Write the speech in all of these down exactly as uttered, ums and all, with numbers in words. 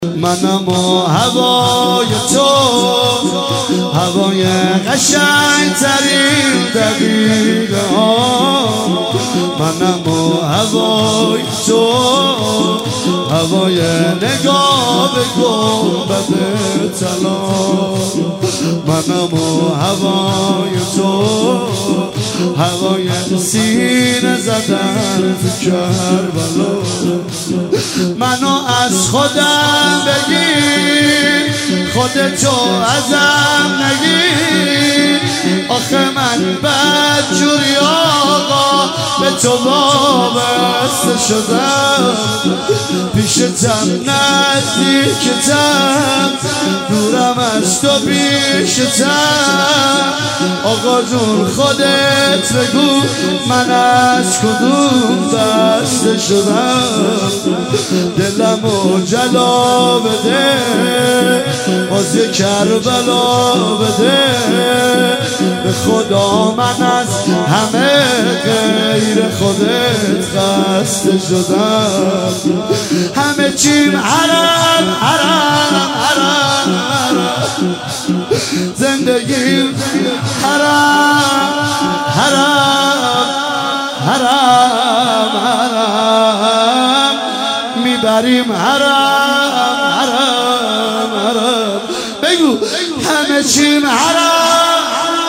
منم و هوای تو، هوای قشنگ ترین دقیقه ها. منم و هوای تو، هوای نگاه به گنبد طلا. منم و هوای تو، هوای سینه زدن تو کربلا. منو از خودم بگیر، خودتو ازم نگیر. آخه من بدجوری آقا به تو وابسته شدم. پیشتم نزدیکتم، دورم از تو پیشتم. آقا جون خودت بگو من از کدوم بسته شدم. دلمو جلا بده، باز یه کربلا بده. به خدا من از همه غیر خودت خسته شدم. همه چیم حرام حرام حرام حرام، زندگیم حرام حرام حرام حرام، میبریم حرام حرام حرام. بگو همه چیم حرام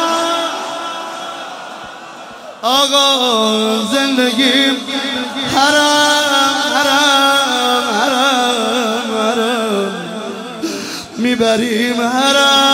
آقا، زندگیم حرام حرام حرام حرام، میبریم حرام.